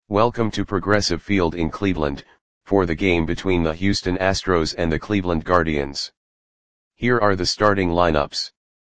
Welcome to Progressive Field in Cleveland, for the game between the Houston Astros and the Cleveland Guardians. Here are the starting lineups.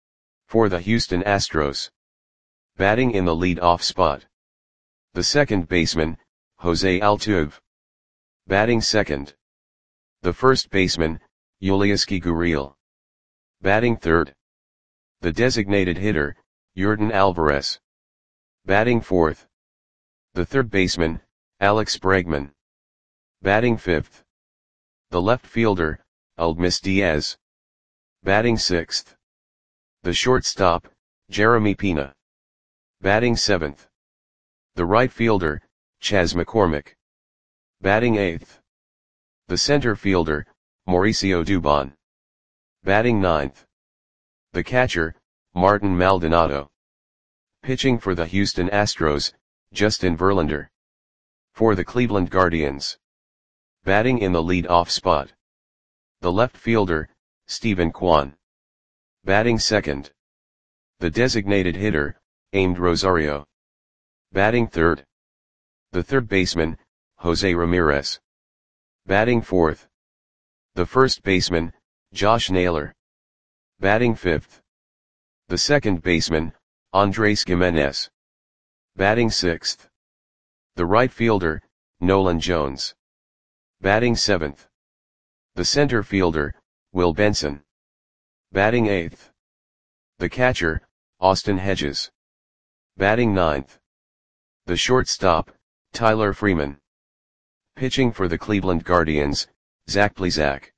For the Houston Astros. Batting in the lead-off spot. The second baseman, Jose Altuve. Batting second. The first baseman, Yulieski Gurriel. Batting third. The designated hitter, Yordan Alvarez. Batting fourth. The third baseman, Alex Bregman. Batting fifth. The left fielder, Aledmys Diaz. Batting sixth. The shortstop, Jeremy Pena. Batting seventh. The right fielder, Chas McCormick. Batting eighth. The center fielder, Mauricio Dubon. Batting ninth. The catcher, Martin Maldonado. Pitching for the Houston Astros, Justin Verlander. For the Cleveland Guardians. Batting in the lead-off spot. The left fielder, Steven Kwan. Batting second. The designated hitter, Amed Rosario. Batting third. The third baseman, Jose Ramirez. Batting fourth. The first baseman, Josh Naylor. Batting fifth. The second baseman, Andres Gimenez. Batting sixth. The right fielder, Nolan Jones. Batting seventh. The center fielder, Will Benson. Batting eighth. The catcher, Austin Hedges. Batting ninth. The shortstop, Tyler Freeman. Pitching for the Cleveland Guardians, Zach Plesac.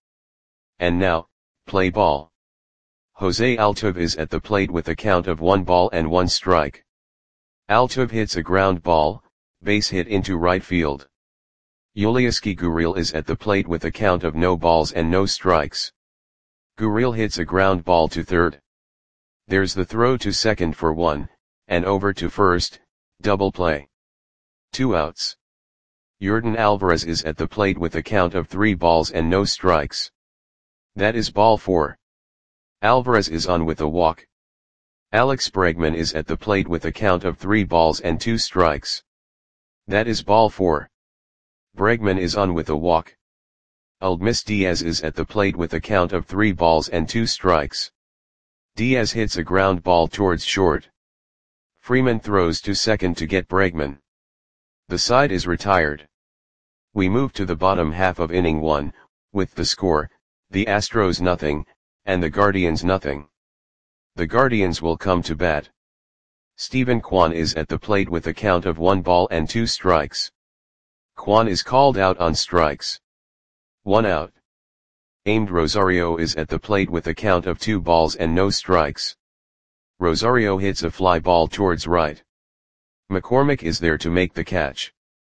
And now, play ball. Jose Altuve is at the plate with a count of 1-1 strike. Altuve hits a ground ball, base hit into right field. Yulieski Gurriel is at the plate with a count of no balls and no strikes. Gurriel hits a ground ball to third. There's the throw to second for 1, and over to first, double play. 2 outs. Yordan Alvarez is at the plate with a count of 3 balls and no strikes. That is ball 4. Alvarez is on with a walk. Alex Bregman is at the plate with a count of 3 balls and 2 strikes. That is ball 4. Bregman is on with a walk. Aledmys Diaz is at the plate with a count of 3 balls and 2 strikes. Diaz hits a ground ball towards short. Freeman throws to second to get Bregman. The side is retired. We move to the bottom half of inning 1, with the score, the Astros nothing, and the Guardians nothing. The Guardians will come to bat. Steven Kwan is at the plate with a count of 1 ball and 2 strikes. Kwan is called out on strikes. 1 out. Amed Rosario is at the plate with a count of 2 balls and no strikes. Rosario hits a fly ball towards right. McCormick is there to make the catch.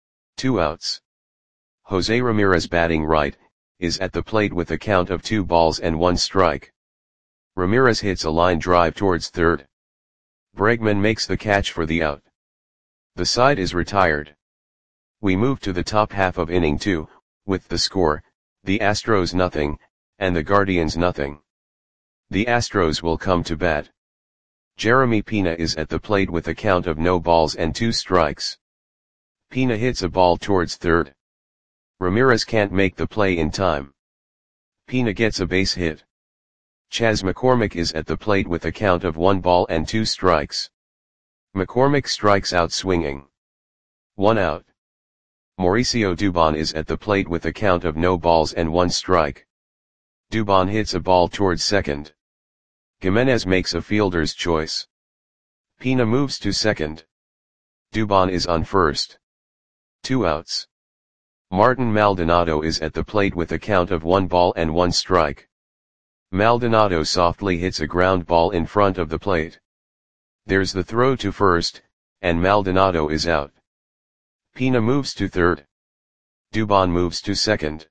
2 outs. Jose Ramirez, batting right, is at the plate with a count of 2 balls and 1 strike. Ramirez hits a line drive towards third. Bregman makes the catch for the out. The side is retired. We move to the top half of inning 2, with the score, the Astros nothing, and the Guardians nothing. The Astros will come to bat. Jeremy Pena is at the plate with a count of no balls and 2 strikes. Pena hits a ball towards third. Ramirez can't make the play in time. Pena gets a base hit. Chas McCormick is at the plate with a count of 1 ball and 2 strikes. McCormick strikes out swinging. 1 out. Mauricio Dubon is at the plate with a count of no balls and 1 strike. Dubon hits a ball towards second. Gimenez makes a fielder's choice. Pena moves to second. Dubon is on first. 2 outs. Martin Maldonado is at the plate with a count of 1 ball and 1 strike. Maldonado softly hits a ground ball in front of the plate. There's the throw to first, and Maldonado is out. Pena moves to third. Dubon moves to second.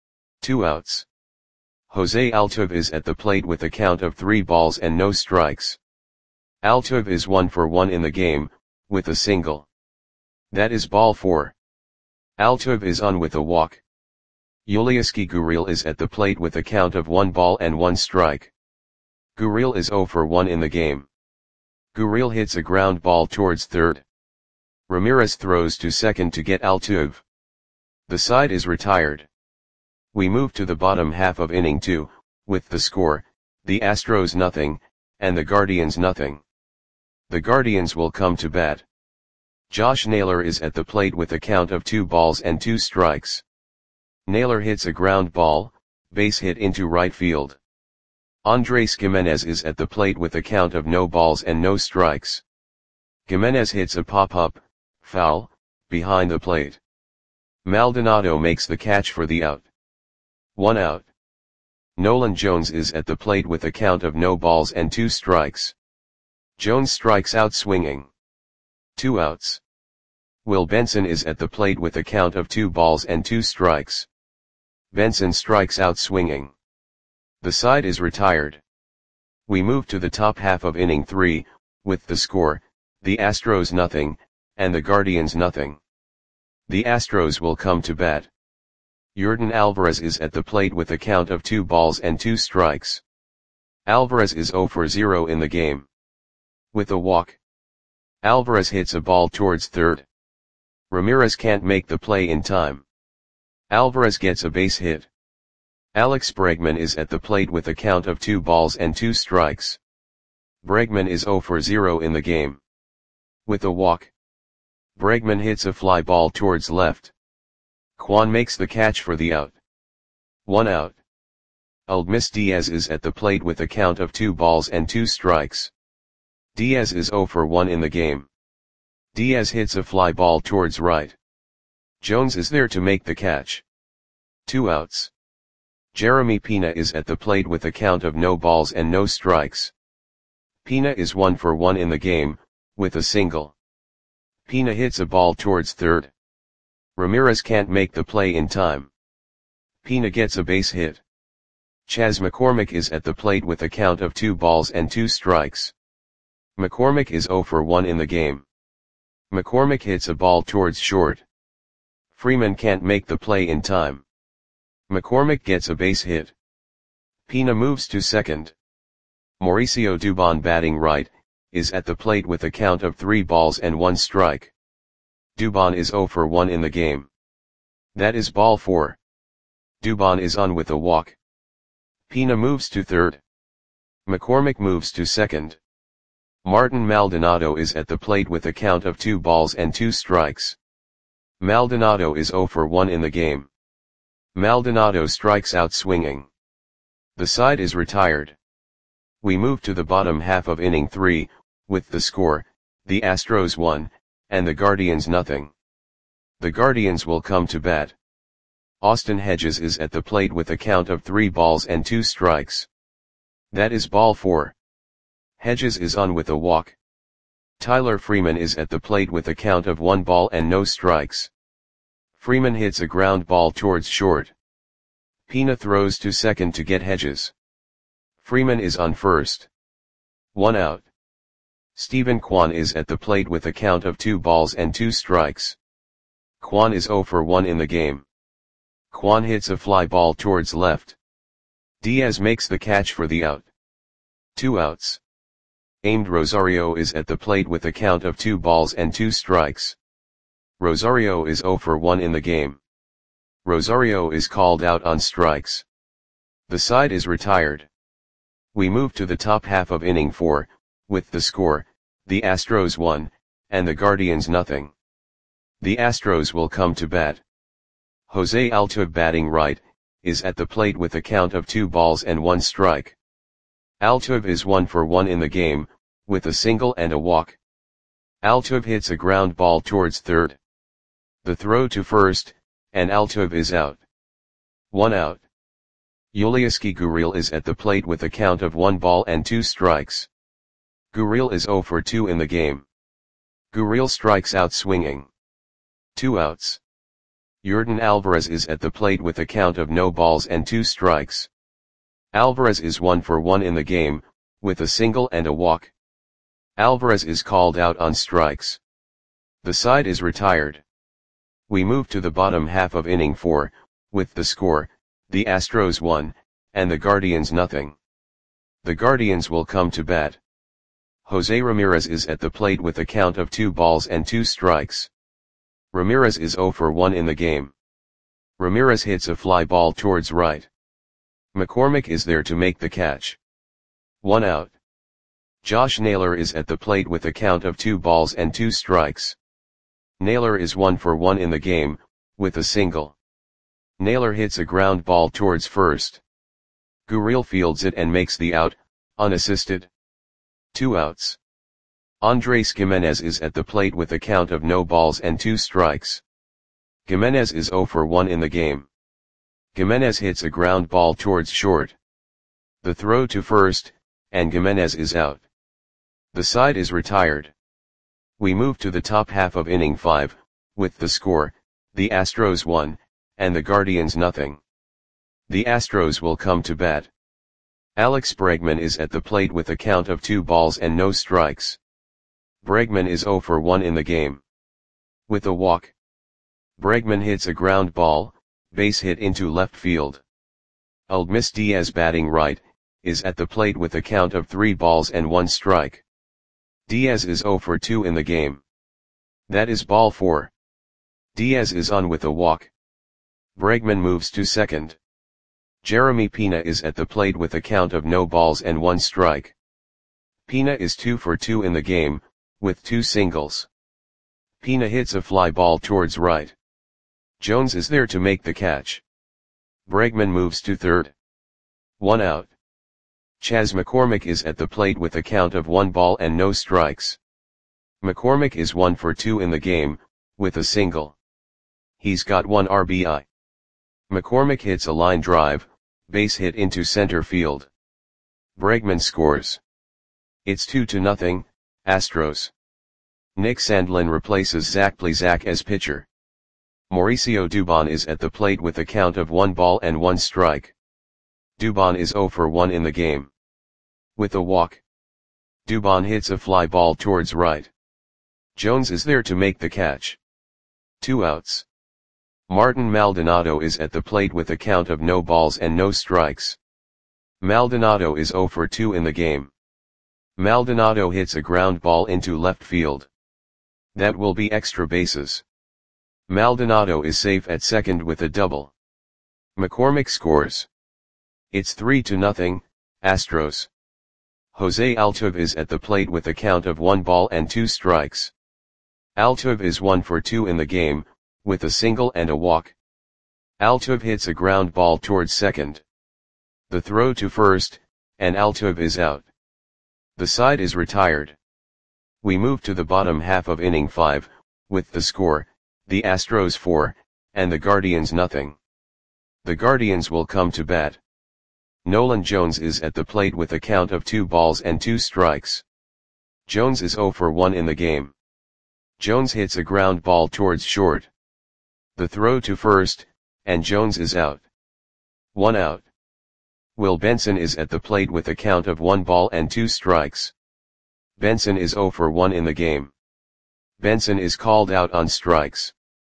2 outs. Jose Altuve is at the plate with a count of 3 balls and no strikes. Altuve is 1 for 1 in the game, with a single. That is ball 4. Altuve is on with a walk. Yulieski Gurriel is at the plate with a count of 1 ball and 1 strike. Gurriel is 0 for 1 in the game. Gurriel hits a ground ball towards third. Ramirez throws to second to get Altuve. The side is retired. We move to the bottom half of inning 2, with the score, the Astros nothing, and the Guardians nothing. The Guardians will come to bat. Josh Naylor is at the plate with a count of 2 balls and 2 strikes. Naylor hits a ground ball, base hit into right field. Andres Gimenez is at the plate with a count of no balls and no strikes. Gimenez hits a pop-up, foul, behind the plate. Maldonado makes the catch for the out. 1 out. Nolan Jones is at the plate with a count of no balls and 2 strikes. Jones strikes out swinging. 2 outs. Will Benson is at the plate with a count of 2 balls and 2 strikes. Benson strikes out swinging. The side is retired. We move to the top half of inning 3, with the score, the Astros nothing, and the Guardians nothing. The Astros will come to bat. Yordan Alvarez is at the plate with a count of 2 balls and 2 strikes. Alvarez is 0 for 0 in the game. With a walk, Alvarez hits a ball towards third. Ramirez can't make the play in time. Alvarez gets a base hit. Alex Bregman is at the plate with a count of 2 balls and 2 strikes. Bregman is 0 for 0 in the game. With a walk, Bregman hits a fly ball towards left. Kwan makes the catch for the out. 1 out. Aledmys Diaz is at the plate with a count of 2 balls and 2 strikes. Diaz is 0 for 1 in the game. Diaz hits a fly ball towards right. Jones is there to make the catch. 2 outs. Jeremy Pina is at the plate with a count of no balls and no strikes. Pina is 1 for 1 in the game, with a single. Pina hits a ball towards third. Ramirez can't make the play in time. Pina gets a base hit. Chas McCormick is at the plate with a count of 2 balls and 2 strikes. McCormick is 0 for 1 in the game. McCormick hits a ball towards short. Freeman can't make the play in time. McCormick gets a base hit. Pina moves to second. Mauricio Dubon, batting right, is at the plate with a count of 3 balls and 1 strike. Dubon is 0 for 1 in the game. That is ball 4. Dubon is on with a walk. Pina moves to third. McCormick moves to second. Martin Maldonado is at the plate with a count of 2 balls and 2 strikes. Maldonado is 0 for 1 in the game. Maldonado strikes out swinging. The side is retired. We move to the bottom half of inning 3, with the score, the Astros 1, and the Guardians nothing. The Guardians will come to bat. Austin Hedges is at the plate with a count of 3 balls and 2 strikes. That is ball 4. Hedges is on with a walk. Tyler Freeman is at the plate with a count of 1 ball and no strikes. Freeman hits a ground ball towards short. Pina throws to second to get Hedges. Freeman is on first. 1 out. Stephen Kwan is at the plate with a count of 2 balls and 2 strikes. Kwan is 0 for 1 in the game. Kwan hits a fly ball towards left. Diaz makes the catch for the out. 2 outs. Amed Rosario is at the plate with a count of 2 balls and 2 strikes. Rosario is 0 for 1 in the game. Rosario is called out on strikes. The side is retired. We move to the top half of inning 4, with the score, the Astros 1, and the Guardians nothing. The Astros will come to bat. Jose Altuve, batting right, is at the plate with a count of 2 balls and 1 strike. Altuve is 1 for 1 in the game, with a single and a walk. Altuve hits a ground ball towards third. The throw to first, and Altuve is out. 1 out. Yulieski Gurriel is at the plate with a count of 1 ball and 2 strikes. Gurriel is 0 for 2 in the game. Gurriel strikes out swinging. 2 outs. Yordan Alvarez is at the plate with a count of no balls and 2 strikes. Alvarez is 1 for 1 in the game, with a single and a walk. Alvarez is called out on strikes. The side is retired. We move to the bottom half of inning 4, with the score, the Astros 1, and the Guardians nothing. The Guardians will come to bat. Jose Ramirez is at the plate with a count of 2 balls and 2 strikes. Ramirez is 0 for 1 in the game. Ramirez hits a fly ball towards right. McCormick is there to make the catch. 1 out. Josh Naylor is at the plate with a count of 2 balls and 2 strikes. Naylor is 1 for 1 in the game, with a single. Naylor hits a ground ball towards first. Gurriel fields it and makes the out, unassisted. 2 outs. Andres Gimenez is at the plate with a count of no balls and 2 strikes. Gimenez is 0 for 1 in the game. Gimenez hits a ground ball towards short. The throw to first, and Gimenez is out. The side is retired. We move to the top half of inning 5, with the score, the Astros 1, and the Guardians nothing. The Astros will come to bat. Alex Bregman is at the plate with a count of 2 balls and no strikes. Bregman is 0 for 1 in the game. With a walk. Bregman hits a ground ball, base hit into left field. Aledmys Diaz, batting right, is at the plate with a count of 3 balls and 1 strike. Diaz is 0 for 2 in the game. That is ball 4. Diaz is on with a walk. Bregman moves to second. Jeremy Pena is at the plate with a count of no balls and 1 strike. Pena is 2 for 2 in the game, with 2 singles. Pena hits a fly ball towards right. Jones is there to make the catch. Bregman moves to third. 1 out. Chas McCormick is at the plate with a count of 1 ball and no strikes. McCormick is 1 for 2 in the game, with a single. He's got 1 RBI. McCormick hits a line drive, base hit into center field. Bregman scores. It's 2-0, Astros. Nick Sandlin replaces Zach Plesac as pitcher. Mauricio Dubon is at the plate with a count of 1 ball and 1 strike. Dubon is 0 for 1 in the game. With a walk. Dubon hits a fly ball towards right. Jones is there to make the catch. 2 outs. Martin Maldonado is at the plate with a count of no balls and no strikes. Maldonado is 0 for 2 in the game. Maldonado hits a ground ball into left field. That will be extra bases. Maldonado is safe at second with a double. McCormick scores. It's 3-0, Astros. Jose Altuve is at the plate with a count of 1 ball and 2 strikes. Altuve is 1 for 2 in the game, with a single and a walk. Altuve hits a ground ball towards second. The throw to first, and Altuve is out. The side is retired. We move to the bottom half of inning 5, with the score, the Astros 4, and the Guardians nothing. The Guardians will come to bat. Nolan Jones is at the plate with a count of 2 balls and 2 strikes. Jones is 0 for 1 in the game. Jones hits a ground ball towards short. The throw to first, and Jones is out. 1 out. Will Benson is at the plate with a count of 1 ball and 2 strikes. Benson is 0 for 1 in the game. Benson is called out on strikes.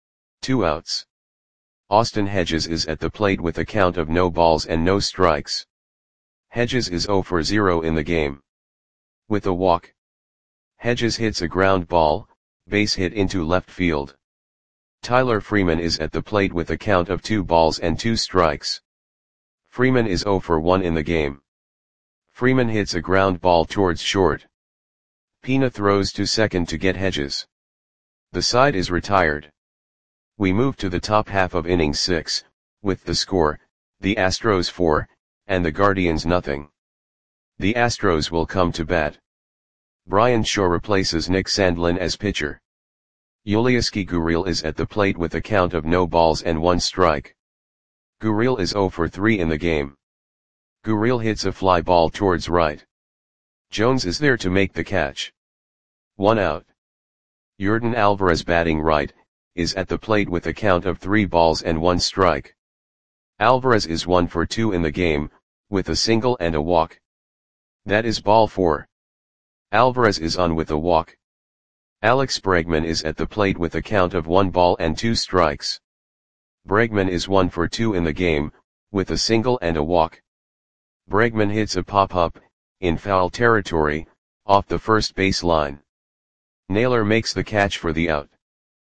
2 outs. Austin Hedges is at the plate with a count of no balls and no strikes. Hedges is 0 for 0 in the game. With a walk. Hedges hits a ground ball, base hit into left field. Tyler Freeman is at the plate with a count of 2 balls and 2 strikes. Freeman is 0 for 1 in the game. Freeman hits a ground ball towards short. Pena throws to second to get Hedges. The side is retired. We move to the top half of inning 6, with the score, the Astros 4, and the Guardians nothing. The Astros will come to bat. Brian Shaw replaces Nick Sandlin as pitcher. Yulieski Gurriel is at the plate with a count of no balls and 1 strike. Gurriel is 0 for 3 in the game. Gurriel hits a fly ball towards right. Jones is there to make the catch. 1 out. Yordan Alvarez, batting right, is at the plate with a count of 3 balls and 1 strike. Alvarez is 1 for 2 in the game, with a single and a walk. That is ball 4. Alvarez is on with a walk. Alex Bregman is at the plate with a count of 1 ball and 2 strikes. Bregman is 1 for 2 in the game, with a single and a walk. Bregman hits a pop-up, in foul territory, off the first base line. Naylor makes the catch for the out.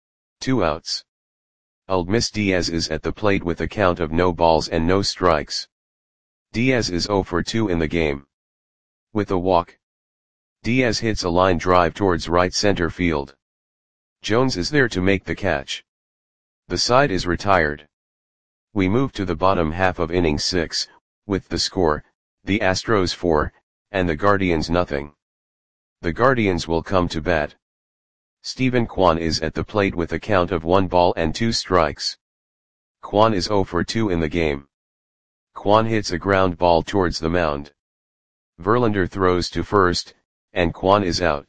2 outs. Aledmys Diaz is at the plate with a count of no balls and no strikes. Diaz is 0 for 2 in the game. With a walk, Diaz hits a line drive towards right center field. Jones is there to make the catch. The side is retired. We move to the bottom half of inning 6, with the score, the Astros 4, and the Guardians nothing. The Guardians will come to bat. Steven Kwan is at the plate with a count of 1 ball and 2 strikes. Kwan is 0 for 2 in the game. Kwan hits a ground ball towards the mound. Verlander throws to first, and Kwan is out.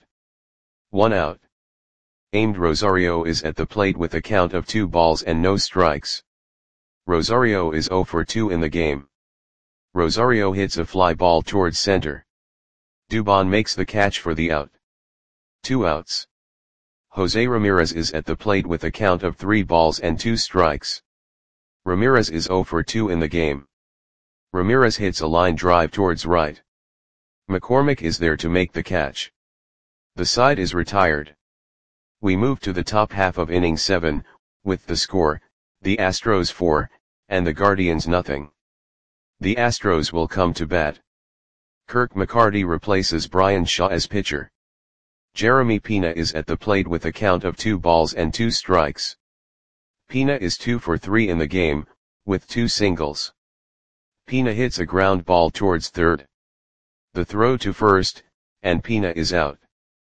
1 out. Amed Rosario is at the plate with a count of 2 balls and no strikes. Rosario is 0 for 2 in the game. Rosario hits a fly ball towards center. Dubon makes the catch for the out. 2 outs. Jose Ramirez is at the plate with a count of 3 balls and 2 strikes. Ramirez is 0 for 2 in the game. Ramirez hits a line drive towards right. McCormick is there to make the catch. The side is retired. We move to the top half of inning 7, with the score, the Astros 4, and the Guardians nothing. The Astros will come to bat. Kirk McCarty replaces Brian Shaw as pitcher. Jeremy Pena is at the plate with a count of 2 balls and 2 strikes. Pena is 2 for 3 in the game, with 2 singles. Pena hits a ground ball towards third. The throw to first, and Pena is out.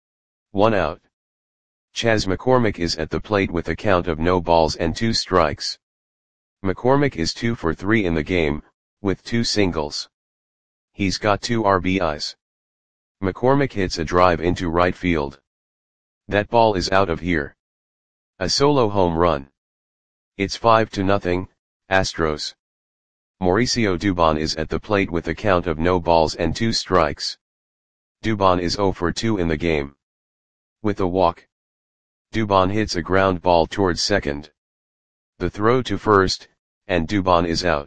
1 out. Chas McCormick is at the plate with a count of no balls and 2 strikes. McCormick is 2 for 3 in the game, with 2 singles. He's got 2 RBIs. McCormick hits a drive into right field. That ball is out of here. A solo home run. It's 5-0, Astros. Mauricio Dubon is at the plate with a count of no balls and 2 strikes. Dubon is 0 for 2 in the game. With a walk, Dubon hits a ground ball towards second. The throw to first, and Dubon is out.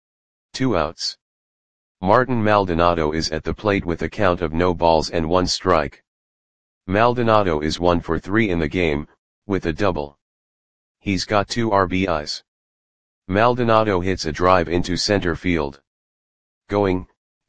2 outs. Martin Maldonado is at the plate with a count of no balls and 1 strike. Maldonado is 1 for 3 in the game, with a double. He's got 2 RBIs. Maldonado hits a drive into center field. Going,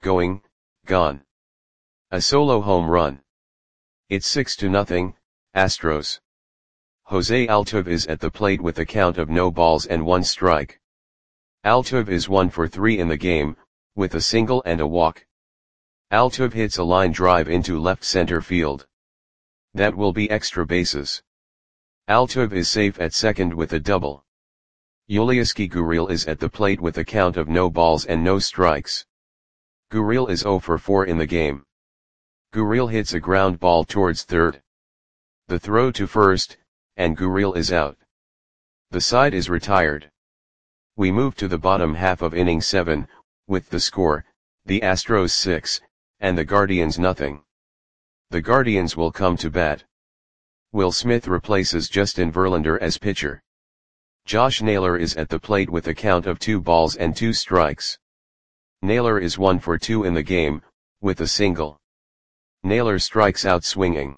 gone. A solo home run. It's 6-0, Astros. Jose Altuve is at the plate with a count of no balls and 1 strike. Altuve is 1 for 3 in the game, with a single and a walk. Altuve hits a line drive into left center field. That will be extra bases. Altuve is safe at second with a double. Yulieski Gurriel is at the plate with a count of no balls and no strikes. Gurriel is 0 for 4 in the game. Gurriel hits a ground ball towards third. The throw to first, and Gurriel is out. The side is retired. We move to the bottom half of inning 7, with the score, the Astros 6, and the Guardians nothing. The Guardians will come to bat. Will Smith replaces Justin Verlander as pitcher. Josh Naylor is at the plate with a count of 2 balls and 2 strikes. Naylor is 1 for 2 in the game, with a single. Naylor strikes out swinging.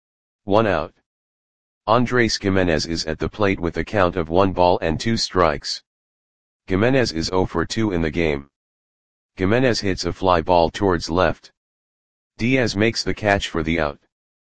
1 out. Andres Gimenez is at the plate with a count of 1 ball and 2 strikes. Gimenez is 0 for 2 in the game. Gimenez hits a fly ball towards left. Diaz makes the catch for the out.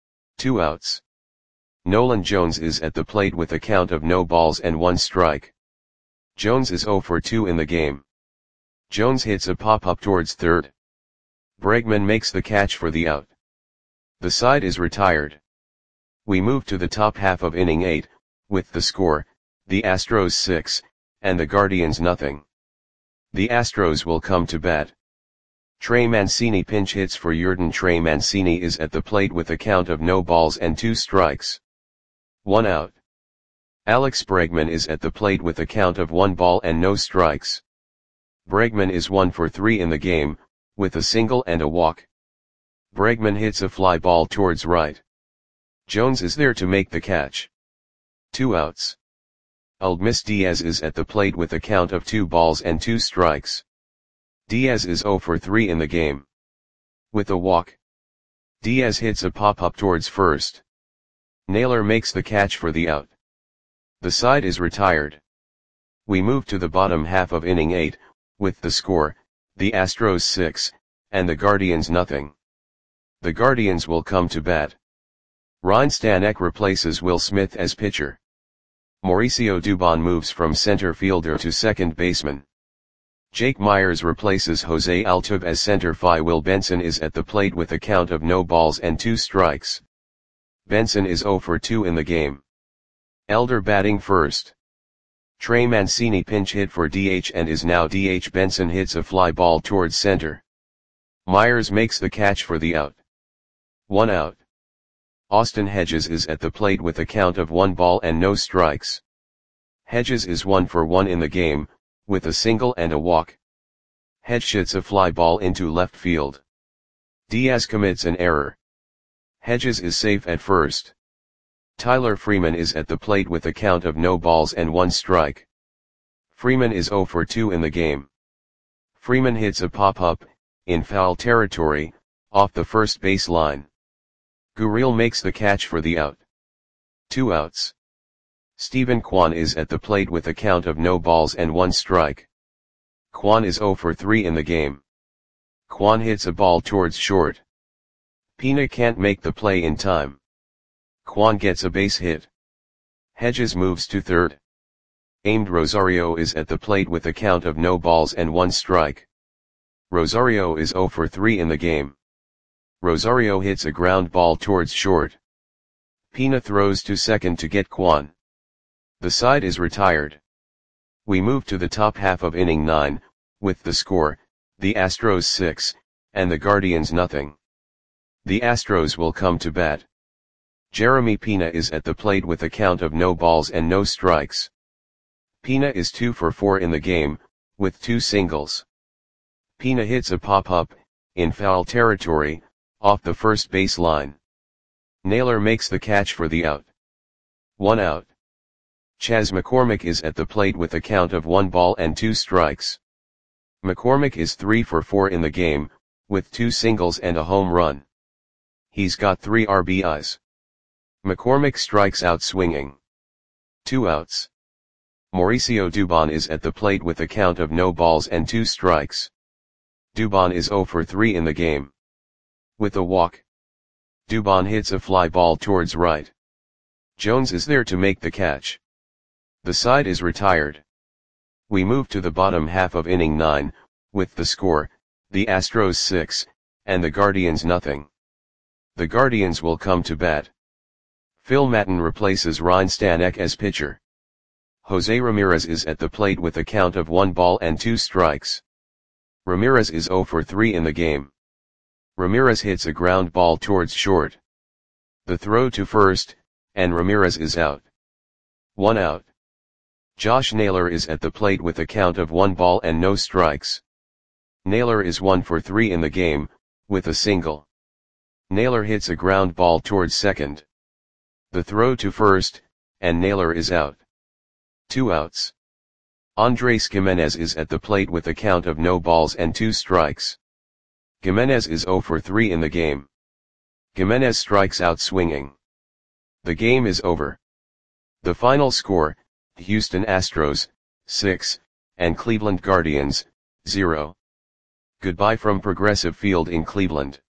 2 outs. Nolan Jones is at the plate with a count of no balls and 1 strike. Jones is 0 for 2 in the game. Jones hits a pop-up towards third. Bregman makes the catch for the out. The side is retired. We move to the top half of inning 8, with the score, the Astros 6, and the Guardians nothing. The Astros will come to bat. Trey Mancini pinch hits for Yordan. Trey Mancini is at the plate with a count of no balls and 2 strikes. 1 out. Alex Bregman is at the plate with a count of 1 ball and no strikes. Bregman is 1 for 3 in the game, with a single and a walk. Bregman hits a fly ball towards right. Jones is there to make the catch. 2 outs. Aledmys Diaz is at the plate with a count of 2 balls and 2 strikes. Diaz is 0 for 3 in the game. With a walk. Diaz hits a pop-up towards first. Naylor makes the catch for the out. The side is retired. We move to the bottom half of inning 8, with the score, the Astros 6, and the Guardians nothing. The Guardians will come to bat. Ryne Stanek replaces Will Smith as pitcher. Mauricio Dubon moves from center fielder to second baseman. Jake Meyers replaces Jose Altuve as center fielder. Will Benson is at the plate with a count of no balls and 2 strikes. Benson is 0 for 2 in the game. Elder batting first. Trey Mancini pinch hit for DH and is now DH. Benson hits a fly ball towards center. Meyers makes the catch for the out. 1 out. Austin Hedges is at the plate with a count of 1 ball and no strikes. Hedges is 1 for 1 in the game, with a single and a walk. Hedges hits a fly ball into left field. Diaz commits an error. Hedges is safe at first. Tyler Freeman is at the plate with a count of no balls and 1 strike. Freeman is 0 for 2 in the game. Freeman hits a pop-up, in foul territory, off the first base line. Gurriel makes the catch for the out. 2 outs. Stephen Kwan is at the plate with a count of no balls and 1 strike. Kwan is 0 for 3 in the game. Kwan hits a ball towards short. Pina can't make the play in time. Kwan gets a base hit. Hedges moves to third. Aimed Rosario is at the plate with a count of no balls and 1 strike. Rosario is 0 for 3 in the game. Rosario hits a ground ball towards short. Pina throws to second to get Kwan. The side is retired. We move to the top half of inning 9, with the score, the Astros 6, and the Guardians nothing. The Astros will come to bat. Jeremy Pina is at the plate with a count of no balls and no strikes. Pina is 2 for 4 in the game, with 2 singles. Pina hits a pop-up, in foul territory, off the first base line. Naylor makes the catch for the out. 1 out. Chas McCormick is at the plate with a count of 1 ball and 2 strikes. McCormick is 3 for 4 in the game, with 2 singles and a home run. He's got 3 RBIs. McCormick strikes out swinging. 2 outs. Mauricio Dubon is at the plate with a count of no balls and 2 strikes. Dubon is 0 for 3 in the game. With a walk. Dubon hits a fly ball towards right. Jones is there to make the catch. The side is retired. We move to the bottom half of inning 9, with the score, the Astros 6, and the Guardians nothing. The Guardians will come to bat. Phil Maton replaces Ryne Stanek as pitcher. Jose Ramirez is at the plate with a count of 1 ball and 2 strikes. Ramirez is 0 for 3 in the game. Ramirez hits a ground ball towards short. The throw to first, and Ramirez is out. 1 out. Josh Naylor is at the plate with a count of 1 ball and no strikes. Naylor is 1 for 3 in the game, with a single. Naylor hits a ground ball towards second. The throw to first, and Naylor is out. 2 outs. Andres Gimenez is at the plate with a count of no balls and 2 strikes. Gimenez is 0 for 3 in the game. Gimenez strikes out swinging. The game is over. The final score, Houston Astros, 6, and Cleveland Guardians, 0. Goodbye from Progressive Field in Cleveland.